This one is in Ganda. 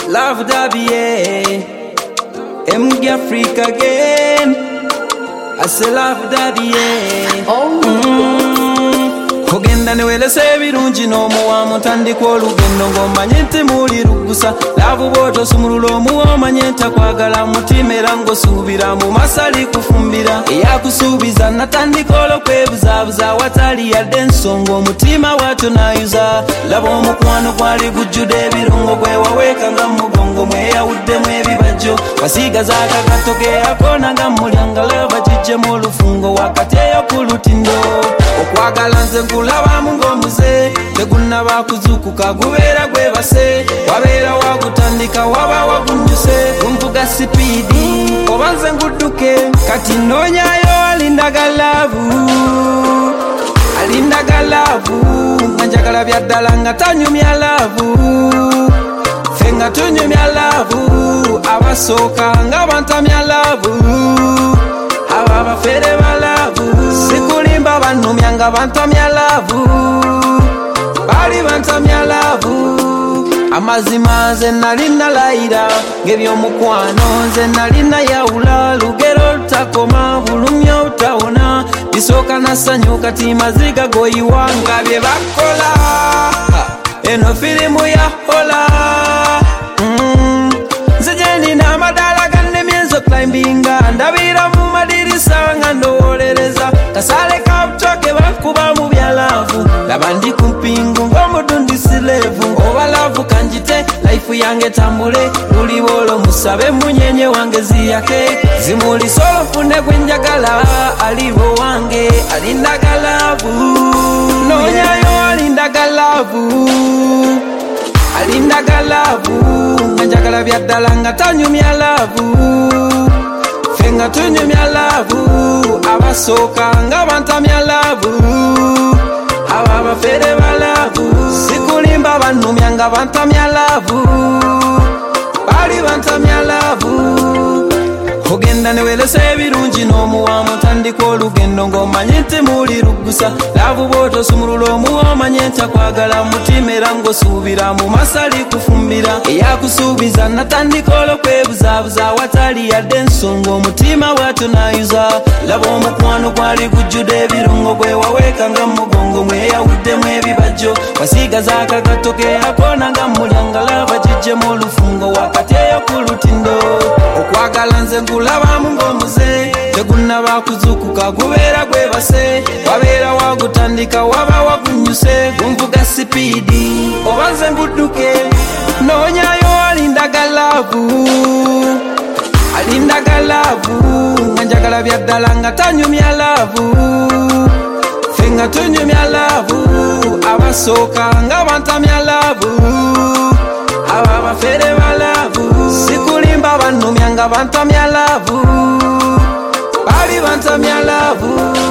Love Derby, MG Africa again. I say Love Derby, Kugenda newelese ebirungi n'omuwamu tandika olugendo ng'omanye nti muli lugusa laavu bw'otosumulula omuwa omanye ntakwagala mutima era ng'osuubira mu masali kufumbira eyakusuubiza natandika olw'okwebuzaabuza watali yadde ensonga omutima bw'atyo naayuza laba omukwano gwali gujjude ebirungo gwe waweeka nga mugongo mweyawuddemu ebibajjo wasiigaza akagato keeyakona nga mulyanga laba kijjemu olufungo wakati eyo ku lutindo okwagala nze nkulabamu ng'omuze tegunnaba kuzuukuka gubeera gwebase wabeera wagutandika waba wagunnyuse gunvuga sipiidi oba nze ngudduke kati noonyayo alindaga laavu nga njagala bya ddala nga tanyumya laavu ffe nga tunyumya laavu abasooka nga bantamya laavu abo abafere ba laavu sikulimba bannumya nga bantamya laavu bali bantamya laavu amazima nze nali nalayira ng'ebyomukwano nze nali nayawula lugero lutakoma bulumya obutawona bisooka nassanyu kati maziga goyiwa nga bye bakola eno firimu ya hola nze gye nina amadaala gannemyenzo climbinga ndabira mu madirisa nga ndowolereza kasale ka butoke bakuba mu bya laavu laba ndi ku mpingu ng'omudundisi leevu oba laavu kanjite laifu yange tambule luli bwolo musabe munyenye wange ziyake zimuli solo nfune gwe njagala alibo wange alindaga laavu noonyayo alindaga laavu nga njagala bya ddala nga tanyumya laavu ffe nga tunyumya laavu abasooka nga bantamya laavu abo abafere ba laavu sikulimba bannumya nga bantamya laavu bali bantamya laavu ogenda newelesa ebirungi n'omuwamu tandika olugendo ng'omanye nti muli lugusa laavu bw'otosumulula omuwa omanye ntakwagala mutima era ng'osuubira mu masali kufumbira eyakusuubiza natandika olw'okwebuzaabuza watali yadde ensonga omutima bw'atyo naayuza laba omukwano gwali gujjude ebirungo gwe waweeka nga mugongo mweyawuddemu ebibajjo wasiigaza akagato keeyakona nga mulyanga laba kijjemu olufungo wakati eyo ku lutindo okwagala nze nkulabamu ng'omuze tegunnaba kuzuukuka gubeera gwebase wabeera wagutandika waba wagunnyuse gunvuga sipiidi oba nze ngudduke noonyayo alindaga laavu nga njagala bya ddala nga tanyumya laavu ffe nga tunyumya laavu abasooka nga bantamya laavu abo abafere ba laavu sikulimba bannumya nga bantamya laavu bali bantamya laavu